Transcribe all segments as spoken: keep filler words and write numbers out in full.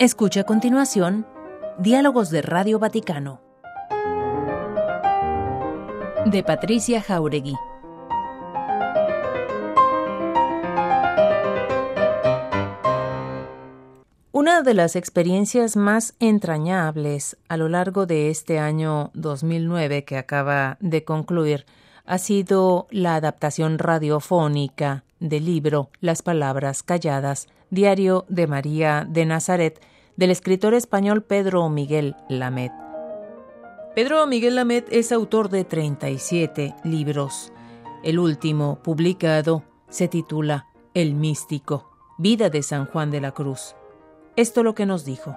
Escucha a continuación Diálogos de Radio Vaticano de Patricia Jáuregui. Una de las experiencias más entrañables a lo largo de este año dos mil nueve que acaba de concluir ha sido la adaptación radiofónica del libro Las palabras calladas, Diario de María de Nazaret, del escritor español Pedro Miguel Lamet. Pedro Miguel Lamet es autor de treinta y siete libros. El último, publicado, se titula El místico, vida de San Juan de la Cruz. Esto lo que nos dijo.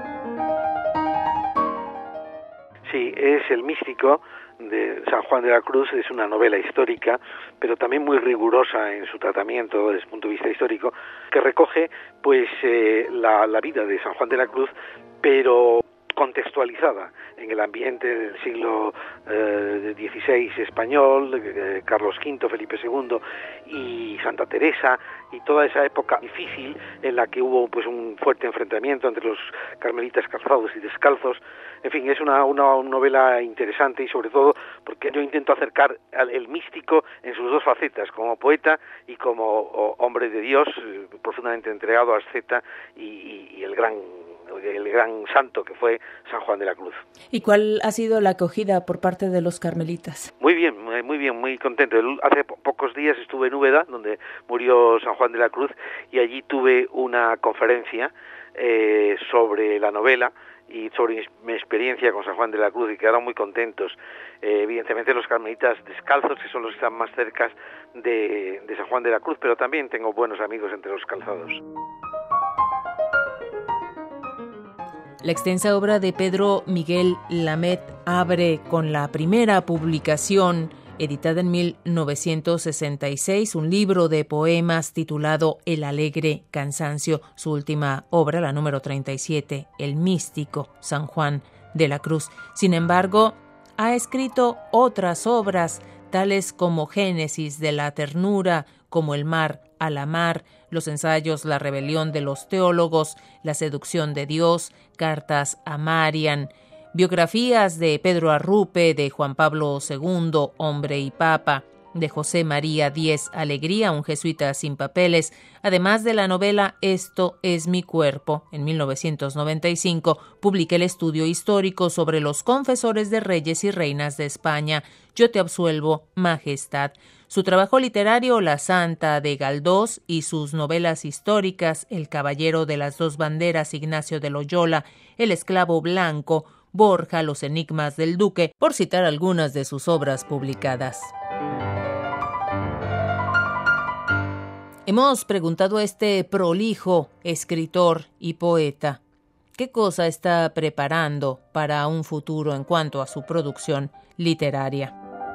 Sí, es El místico de San Juan de la Cruz. Es una novela histórica, pero también muy rigurosa en su tratamiento desde el punto de vista histórico, que recoge pues eh, la, la vida de San Juan de la Cruz, pero contextualizada en el ambiente del siglo eh, dieciséis español, eh, Carlos quinto, Felipe segundo y Santa Teresa, y toda esa época difícil en la que hubo pues un fuerte enfrentamiento entre los carmelitas calzados y descalzos. En fin, es una, una novela interesante, y sobre todo porque yo intento acercar al el místico en sus dos facetas, como poeta y como o, hombre de Dios, eh, profundamente entregado a asceta y, y, y el gran el gran santo que fue San Juan de la Cruz. ¿Y cuál ha sido la acogida por parte de los carmelitas? Muy bien, muy bien, muy contento. Hace po- pocos días estuve en Úbeda, donde murió San Juan de la Cruz, y allí tuve una conferencia eh, sobre la novela y sobre mi experiencia con San Juan de la Cruz, y quedaron muy contentos. Eh, evidentemente los carmelitas descalzos, que son los que están más cerca de, de San Juan de la Cruz, pero también tengo buenos amigos entre los calzados. La extensa obra de Pedro Miguel Lamet abre con la primera publicación, editada en mil novecientos sesenta y seis, un libro de poemas titulado El alegre cansancio. Su última obra, la número treinta y siete, El místico, San Juan de la Cruz. Sin embargo, ha escrito otras obras, tales como Génesis de la ternura, como El mar a la mar, los ensayos La rebelión de los teólogos, La seducción de Dios, Cartas a Marian, biografías de Pedro Arrupe, de Juan Pablo segundo, Hombre y Papa, de José María Díez Alegría, un jesuita sin papeles, además de la novela Esto es mi cuerpo. En mil novecientos noventa y cinco publiqué el estudio histórico sobre los confesores de reyes y reinas de España, Yo te absuelvo, Majestad. Su trabajo literario, La Santa de Galdós, y sus novelas históricas, El caballero de las dos banderas, Ignacio de Loyola, El esclavo blanco, Borja, Los enigmas del duque, por citar algunas de sus obras publicadas. Hemos preguntado a este prolijo escritor y poeta qué cosa está preparando para un futuro en cuanto a su producción literaria.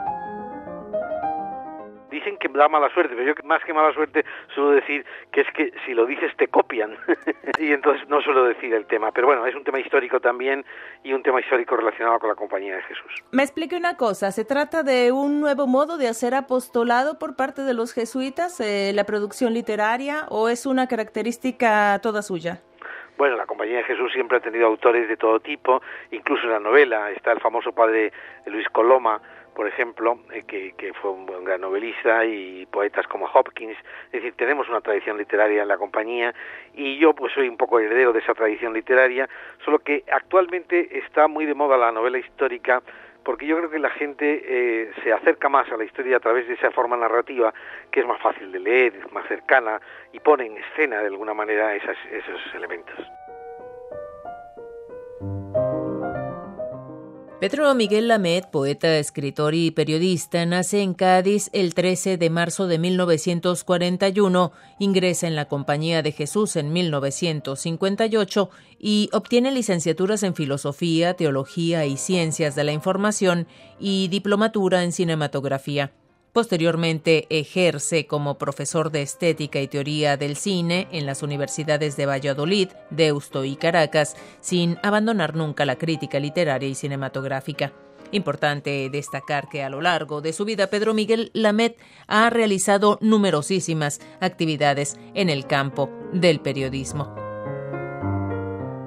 Dicen que da mala suerte, pero yo más que mala suerte suelo decir que es que si lo dices te copian y entonces no suelo decir el tema, pero bueno, es un tema histórico también, y un tema histórico relacionado con la Compañía de Jesús. Me explique una cosa, ¿se trata de un nuevo modo de hacer apostolado por parte de los jesuitas, eh, la producción literaria, o es una característica toda suya? Bueno, la Compañía de Jesús siempre ha tenido autores de todo tipo, incluso en la novela está el famoso padre Luis Coloma, por ejemplo, eh, que, que fue un buen gran novelista, y poetas como Hopkins. Es decir, tenemos una tradición literaria en la compañía, y yo pues soy un poco heredero de esa tradición literaria, solo que actualmente está muy de moda la novela histórica, porque yo creo que la gente eh, se acerca más a la historia a través de esa forma narrativa, que es más fácil de leer, es más cercana, y pone en escena de alguna manera esas, esos elementos. Pedro Miguel Lamet, poeta, escritor y periodista, nace en Cádiz el trece de marzo de mil novecientos cuarenta y uno, ingresa en la Compañía de Jesús en mil novecientos cincuenta y ocho y obtiene licenciaturas en Filosofía, Teología y Ciencias de la Información y diplomatura en Cinematografía. Posteriormente ejerce como profesor de Estética y Teoría del Cine en las universidades de Valladolid, Deusto y Caracas, sin abandonar nunca la crítica literaria y cinematográfica. Importante destacar que a lo largo de su vida Pedro Miguel Lamet ha realizado numerosísimas actividades en el campo del periodismo.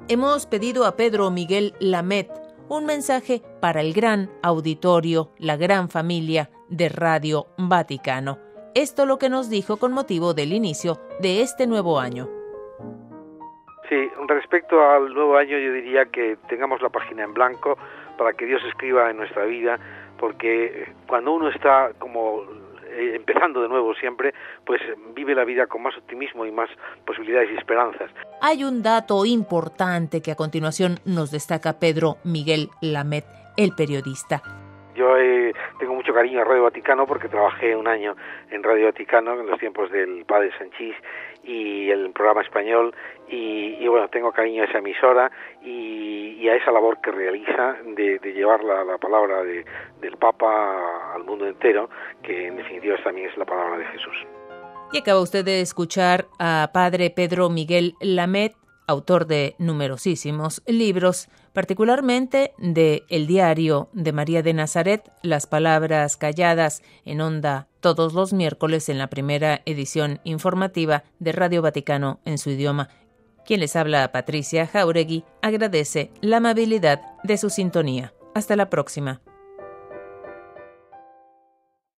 hemos pedido a Pedro Miguel Lamet un mensaje para el gran auditorio, la gran familia de Radio Vaticano. Esto lo que nos dijo con motivo del inicio de este nuevo año. Sí, respecto al nuevo año yo diría que tengamos la página en blanco para que Dios escriba en nuestra vida, porque cuando uno está como eh, empezando de nuevo siempre, pues vive la vida con más optimismo y más posibilidades y esperanzas. Hay un dato importante que a continuación nos destaca Pedro Miguel Lamet, el periodista. Yo eh, tengo mucho cariño a Radio Vaticano porque trabajé un año en Radio Vaticano en los tiempos del padre Sanchís y el programa español y, y bueno, tengo cariño a esa emisora y, y a esa labor que realiza de, de llevar la, la palabra de, del Papa al mundo entero, que en definitiva también es la palabra de Jesús. Y acaba usted de escuchar a padre Pedro Miguel Lamet, autor de numerosísimos libros, particularmente de El Diario de María de Nazaret, Las Palabras Calladas, en Onda todos los miércoles en la primera edición informativa de Radio Vaticano en su idioma. Quien les habla, Patricia Jáuregui, agradece la amabilidad de su sintonía. Hasta la próxima.